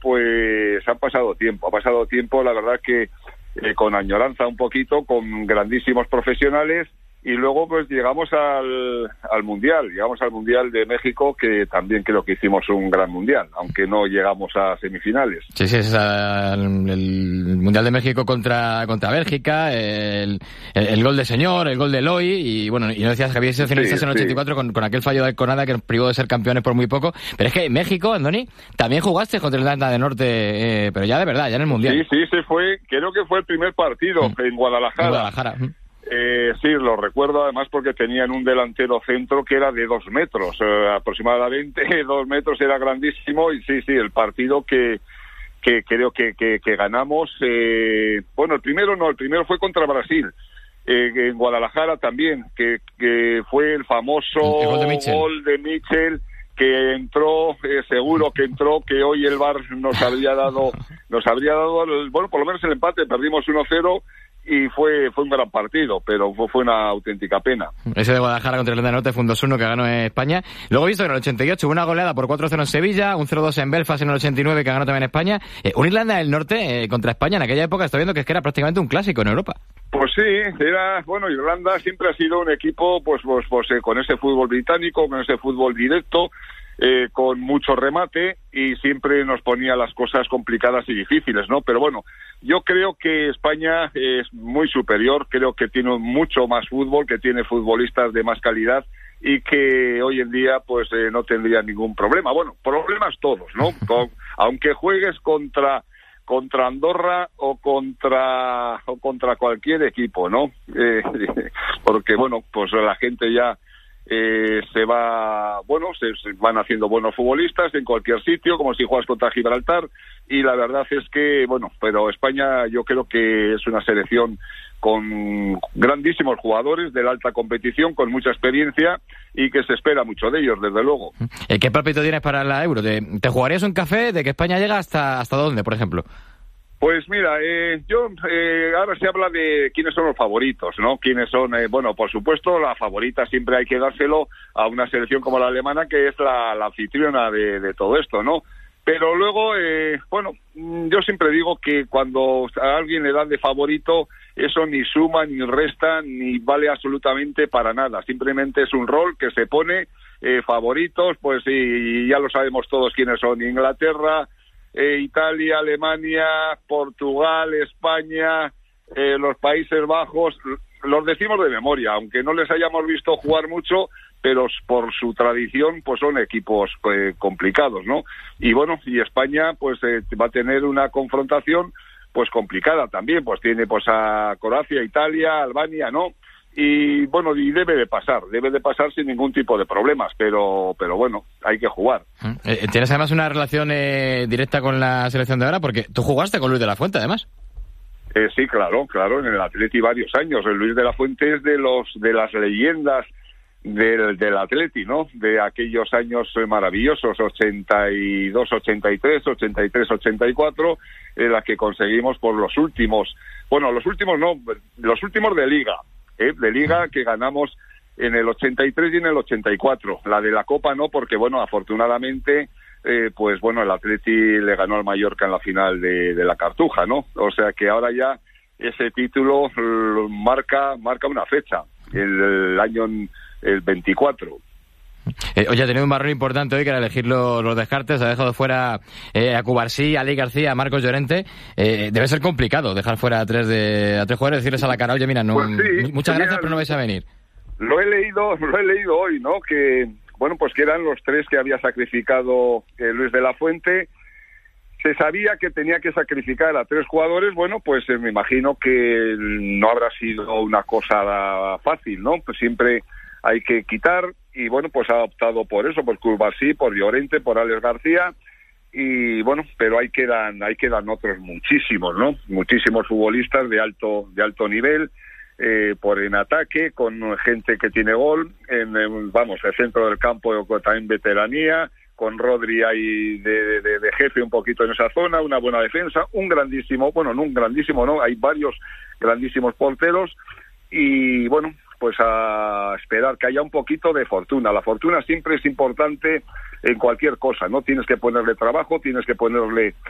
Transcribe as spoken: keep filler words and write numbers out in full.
pues ha pasado tiempo, ha pasado tiempo, la verdad que eh, con añoranza un poquito, con grandísimos profesionales. Y luego pues llegamos al, al Mundial, llegamos al Mundial de México, que también creo que hicimos un gran Mundial, aunque no llegamos a semifinales. Sí, sí, es el, el Mundial de México contra contra Bélgica, el, el, el gol de Señor, el gol de Eloy, y bueno, y no decías que había sido finalistas sí, en el ochenta y cuatro sí. con, con aquel fallo de Alconada que nos privó de ser campeones por muy poco. Pero es que en México, Andoni, también jugaste contra Irlanda del Norte, eh, pero ya de verdad, ya en el Mundial. Sí, sí, se fue, creo que fue el primer partido mm. en Guadalajara. En Guadalajara. Mm. Eh, sí, lo recuerdo además porque tenían un delantero centro que era de dos metros, eh, aproximadamente dos metros, era grandísimo. Y sí, sí, el partido que, que creo que, que, que ganamos, eh, bueno, el primero no, el primero fue contra Brasil, eh, en Guadalajara también, que, que fue el famoso el gol de Mitchell, gol de Mitchell que entró, eh, seguro que entró, que hoy el V A R nos habría dado, nos habría dado, el, bueno, por lo menos el empate, perdimos uno cero. Y fue fue un gran partido, pero fue, fue una auténtica pena. Ese de Guadalajara contra Irlanda del Norte fue un dos uno que ganó España. Luego he visto que en el ochenta y ocho hubo una goleada por cuatro cero en Sevilla, un cero dos en Belfast en el ochenta y nueve que ganó también España. Eh, un Irlanda del Norte eh, contra España en aquella época, estoy viendo que es que era prácticamente un clásico en Europa. Pues sí, era, bueno, Irlanda siempre ha sido un equipo pues pues, pues eh, con ese fútbol británico, con ese fútbol directo, eh, con mucho remate, y siempre nos ponía las cosas complicadas y difíciles, ¿no? Pero bueno, yo creo que España es muy superior, creo que tiene mucho más fútbol, que tiene futbolistas de más calidad y que hoy en día pues eh, no tendría ningún problema. Bueno, problemas todos, ¿no? Con, aunque juegues contra contra Andorra o contra o contra cualquier equipo, ¿no? Eh, porque bueno, pues la gente ya Eh, se va, bueno, se, se van haciendo buenos futbolistas en cualquier sitio, como si juegas contra Gibraltar, y la verdad es que, bueno, pero España yo creo que es una selección con grandísimos jugadores de la alta competición, con mucha experiencia, y que se espera mucho de ellos, desde luego. ¿Qué palpito tienes para la Euro? ¿Te, te jugarías un café de que España llega hasta, hasta dónde, por ejemplo? Pues mira, eh, yo eh, ahora se habla de quiénes son los favoritos, ¿no? Quiénes son, eh, bueno, por supuesto, la favorita siempre hay que dárselo a una selección como la alemana, que es la, la anfitriona de, de todo esto, ¿no? Pero luego, eh, bueno, yo siempre digo que cuando a alguien le dan de favorito, eso ni suma, ni resta, ni vale absolutamente para nada. Simplemente es un rol que se pone, eh, favoritos, pues y, y ya lo sabemos todos quiénes son: Inglaterra, Eh, Italia, Alemania, Portugal, España, eh, los Países Bajos. Los decimos de memoria, aunque no les hayamos visto jugar mucho, pero por su tradición pues son equipos eh, complicados, ¿no? Y bueno, y España pues eh, va a tener una confrontación pues complicada también, pues tiene pues a Croacia, Italia, Albania, ¿no? Y bueno, y debe de pasar, debe de pasar sin ningún tipo de problemas, pero pero bueno, hay que jugar. Eh, Tienes además una relación eh, directa con la selección de ahora, porque tú jugaste con Luis de la Fuente, además. Eh, sí, claro, claro, en el Atleti varios años. El Luis de la Fuente es de los de las leyendas del, del Atleti, ¿no? De aquellos años maravillosos, ochenta y dos, ochenta y tres, ochenta y tres, ochenta y cuatro, en las que conseguimos por los últimos, bueno, los últimos no, los últimos de Liga. Eh, de Liga que ganamos en el ochenta y tres y en el ochenta y cuatro. La de la Copa no, porque bueno, afortunadamente eh, pues bueno, el Atleti le ganó al Mallorca en la final de, de la Cartuja, ¿no? O sea que ahora ya ese título eh, marca marca una fecha, el, el año el veinticuatro. Eh, oye, ha tenido un marrón importante hoy que era elegir los, los descartes. Ha dejado fuera eh, a Cubarsí, a Ali García, a Marcos Llorente. Eh, debe ser complicado dejar fuera a tres de a tres jugadores, decirles a la cara: oye, mira, no, pues sí, muchas gracias, mira, pero no vais a venir. Lo he leído, lo he leído hoy, ¿no? Que bueno, pues que eran los tres que había sacrificado eh, Luis de la Fuente. Se sabía que tenía que sacrificar a tres jugadores. Bueno, pues eh, me imagino que no habrá sido una cosa fácil, ¿no? Pues siempre hay que quitar, y bueno, pues ha optado por eso, por Cubarsí, por Llorente, por Alex García, y bueno, pero ahí quedan, ahí quedan otros muchísimos, ¿no? Muchísimos futbolistas de alto, de alto nivel, eh, por en ataque, con gente que tiene gol, en, en vamos, el centro del campo también veteranía, con Rodri ahí de, de, de jefe un poquito en esa zona, una buena defensa, un grandísimo, bueno, no un grandísimo, no, hay varios grandísimos porteros, y bueno, pues a esperar que haya un poquito de fortuna. La fortuna siempre es importante en cualquier cosa, ¿no? Tienes que ponerle trabajo, tienes que ponerle